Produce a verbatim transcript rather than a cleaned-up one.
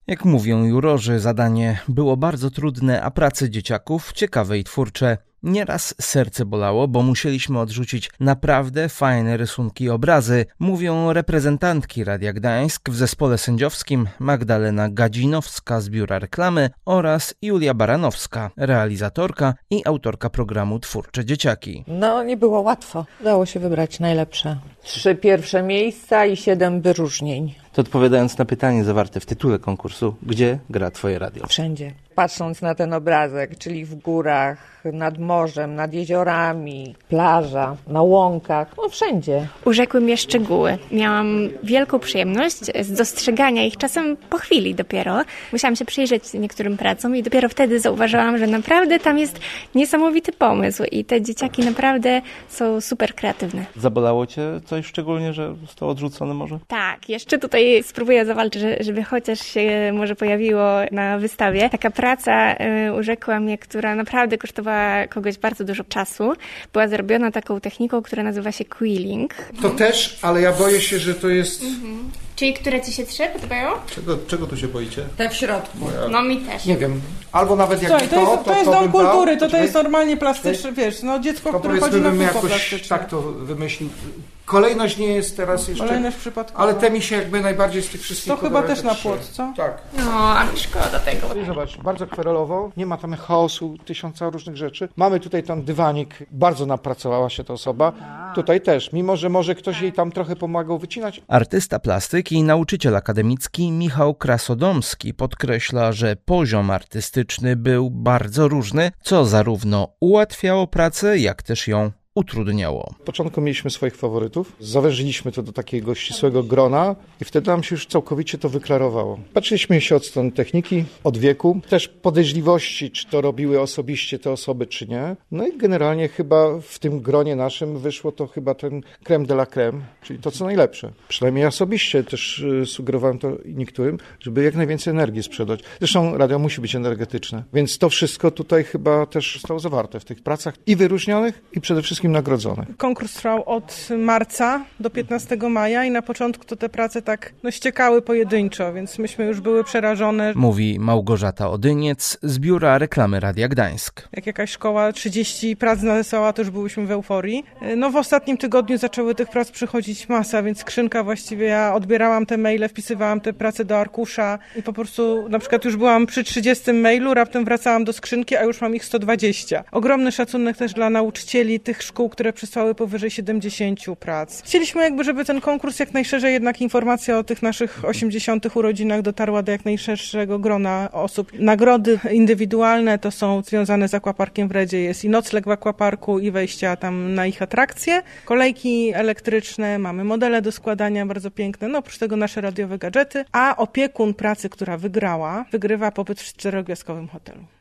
Jak mówią jurorzy, zadanie było bardzo trudne, a prace dzieciaków ciekawe i twórcze. Nieraz serce bolało, bo musieliśmy odrzucić naprawdę fajne rysunki i obrazy, mówią reprezentantki Radia Gdańsk w zespole sędziowskim Magdalena Gadzinowska z Biura Reklamy oraz Julia Baranowska, realizatorka i autorka programu Twórcze Dzieciaki. No, nie było łatwo. Udało się wybrać najlepsze. Trzy pierwsze miejsca i siedem wyróżnień. To odpowiadając na pytanie zawarte w tytule konkursu, gdzie gra Twoje radio? Wszędzie. Patrząc na ten obrazek, czyli w górach, nad morzem, nad jeziorami, plaża, na łąkach, no wszędzie. Urzekły mnie szczegóły. Miałam wielką przyjemność z dostrzegania ich czasem po chwili dopiero. Musiałam się przyjrzeć niektórym pracom i dopiero wtedy zauważyłam, że naprawdę tam jest niesamowity pomysł i te dzieciaki naprawdę są super kreatywne. Zabolało Cię coś szczególnie, że zostało odrzucone może? Tak, jeszcze tutaj spróbuję zawalczyć, żeby chociaż się może pojawiło na wystawie. Taka praca y, urzekła mnie, która naprawdę kosztowała kogoś bardzo dużo czasu. Była zrobiona taką techniką, która nazywa się quilling. To też, ale ja boję się, że to jest... Mhm. Czyli które Ci się trzy podobają? Czego, czego tu się boicie? Te w środku. Ja... No mi też. Nie wiem. Albo nawet jak Słuchaj, to, to, jest, to, to, jest to dom kultury, to, dał, to jest normalnie plastyczne, to, wiesz, no dziecko, to które chodzi na bym kółko jakoś plastyczne. tak to wymyślił. Kolejność nie jest teraz jeszcze... Kolejność przypadkowa. Ale te mi się jakby najbardziej z tych wszystkich... To chyba też na płot, co? Tak. No, ale szkoda tego. I zobacz, bardzo kwerelowo, nie ma tam chaosu, tysiąca różnych rzeczy. Mamy tutaj ten dywanik, bardzo napracowała się ta osoba. A. Tutaj też, mimo że może ktoś jej tam trochę pomagał wycinać. Artysta plastyki i nauczyciel akademicki Michał Krasodomski podkreśla, że poziom artystyczny był bardzo różny, co zarówno ułatwiało pracę, jak też ją utrudniało. W początku mieliśmy swoich faworytów, zawężyliśmy to do takiego ścisłego grona i wtedy nam się już całkowicie to wyklarowało. Patrzyliśmy się od strony techniki, od wieku, też podejrzliwości, czy to robiły osobiście te osoby, czy nie. No i generalnie chyba w tym gronie naszym wyszło to chyba ten crème de la crème, czyli to co najlepsze. Przynajmniej ja osobiście też y, sugerowałem to niektórym, żeby jak najwięcej energii sprzedać. Zresztą radio musi być energetyczne, więc to wszystko tutaj chyba też zostało zawarte w tych pracach i wyróżnionych, i przede wszystkim nagrodzonych. Konkurs trwał od marca do piętnastego maja i na początku to te prace tak no, ściekały pojedynczo, więc myśmy już były przerażone. Mówi Małgorzata Odyniec z Biura Reklamy Radia Gdańsk. Jak jakaś szkoła trzydzieści prac narysowała, to już byłyśmy w euforii. No w ostatnim tygodniu zaczęły tych prac przychodzić masa, więc skrzynka właściwie, ja odbierałam te maile, wpisywałam te prace do arkusza i po prostu na przykład już byłam przy trzydziestym mailu, raptem wracałam do skrzynki, a już mam ich sto dwadzieścia. Ogromny szacunek też dla nauczycieli tych szkół, które przysłały powyżej siedemdziesięciu prac. Chcieliśmy jakby, żeby ten konkurs jak najszerzej, jednak informacja o tych naszych osiemdziesiątych urodzinach dotarła do jak najszerszego grona osób. Nagrody indywidualne to są związane z Aquaparkiem w Redzie. Jest i nocleg w Aquaparku, i wejścia tam na ich atrakcje. Kolejki elektryczne, mamy modele do składania bardzo piękne, no oprócz tego nasze radiowe gadżety, a opiekun pracy, która wygrała, wygrywa pobyt w czterogwiazdkowym hotelu.